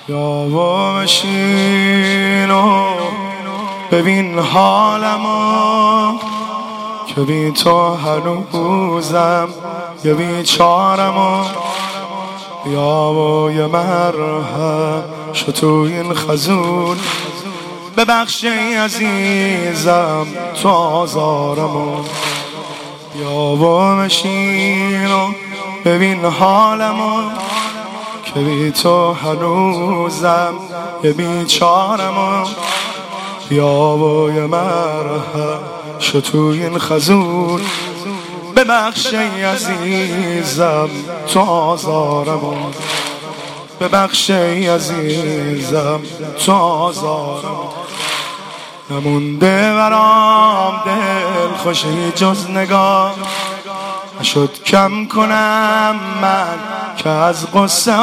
یا بشین و ببین حالمو که بی تو هنوزم یه بیچارمو. یا یه مرهم شو تو این خزون ببخش ای عزیزم تو آزارمو. یا بشین و ببین حالمو که بی تو هنوزم یه بیچارمو. یا یه مرهم شو تو این خزون ببخش ای عزیزم تو آزارمو. ببخش ای عزیزم تو آزارمو. نمونده برام دل خوشی جز نگاه نشد کم کنم من که از قصه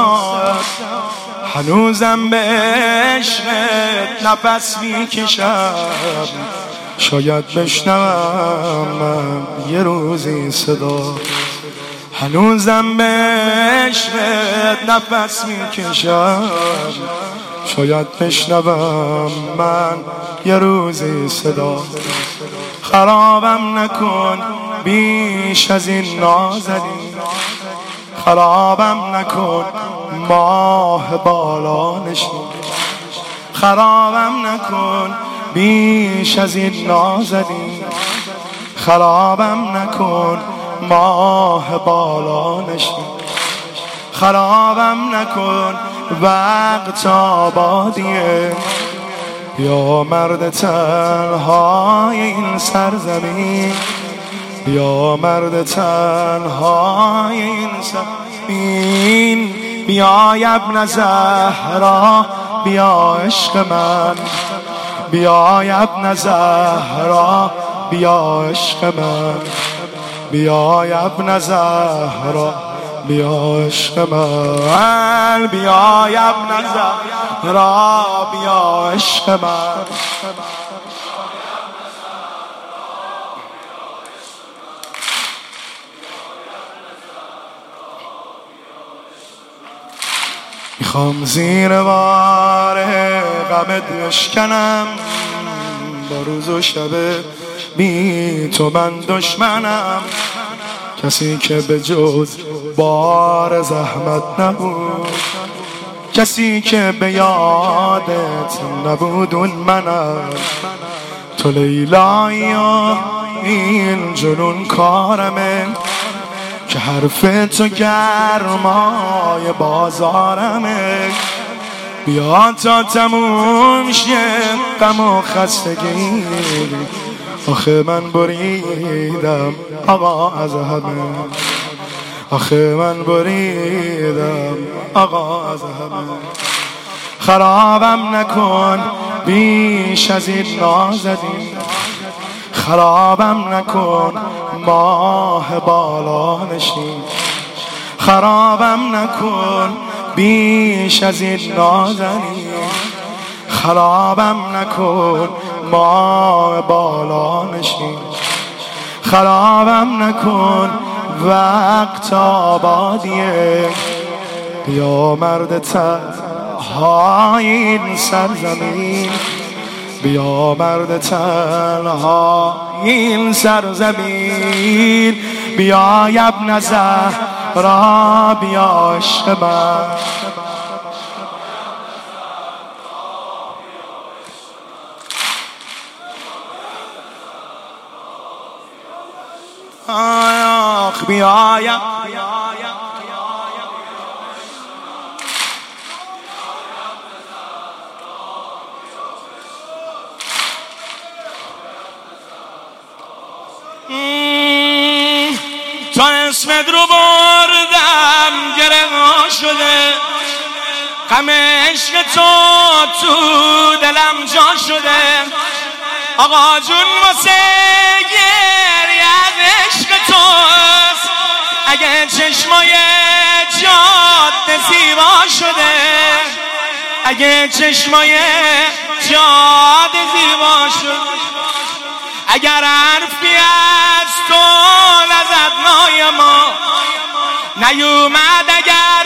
هنوزم به عشقت نفس میکشم. شاید بشنوم من یه روزی صدا هنوزم به عشقت نفس میکشم. شاید بشنوم من یه روزی صدا. خرابم نکن بیش از این نازنین، خرابم نکن ماه بالا نشین. خرابم نکن بیش از این نازنین، خرابم نکن ماه بالا نشین. خرابم نکن وقت آبادیه یا مرد تنهای این سرزمین. یا مرد تنهای این زمین. بیا ابن زهرا بیا عشق من، بیا ابن زهرا بیا عشق من. بیا ابن زهرا بیا عشق من. بیا ابن زهرا بیا عشق من. میخوام زیر بار غمت بشکنم، با روز و شب بی تو من دشمنم. کسی که به جز بار زحمت نبود، کسی که به یادت نبود اون منم. تو لیلایی و این جنون کارمه که حرف تو گرمای بازارمه. بیا تا تموم شه غم و خستگی، آخه من بریدم آقا از همه. آخه من بریدم آقا از همه. خرابم نکن بیش از این نازنین، خرابم نکن ماه بالا نشین. خرابم نکن بیش از این نازنین، خرابم نکن ماه بالا نشین. خرابم نکن وقت آبادیه یا مرد تنهای این سرزمین. بیا مرد تنها این سرزمین. بیا ابن زهرا بیا عشق من. آخ بیا تا اسمت رو بردم گره شده، غم عشق تو دلم جا شده. آقا جون واسه گریه عشق توست، اگه چشمای جاده زیبا شده، اگه چشمای جاده زیبا شده. اگر حرفی از تو لذت نای ما نیومد، اگر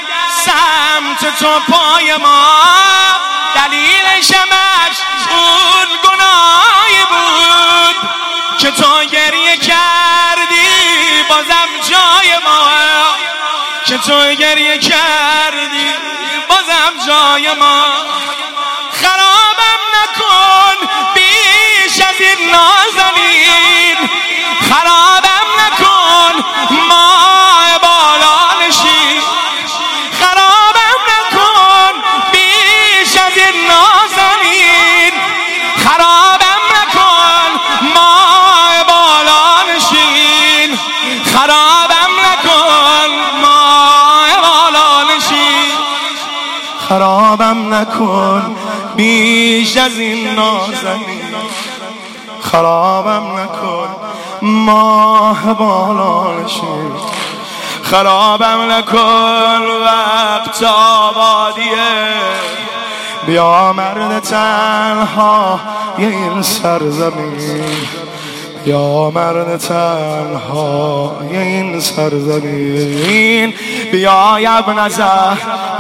سمت تو پای ما، دلیل شمش اون گناهی بود که تو گریه کردی بازم جای ما، که تو گریه کردی بازم جای ما. خرابم نکن بیش از این نازنین، خرابم نکن ماه بالا نشین، خرابم نکن بیش از این نازنین، خرابم نکن ماه بالا نشین، خرابم نکن ماه بالا نشین، خرابم نکن بیش از این نازنین، خرابم نکن ماه بالا نشین، خرابم نکن وقت آبادیه، بیا مرد تنها یه این سرزمین، بیا مرد تنها یه این سرزمین، بیا ابن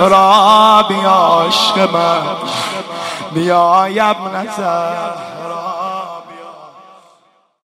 زهرا بیا عشق من، بیا ابن زهرا.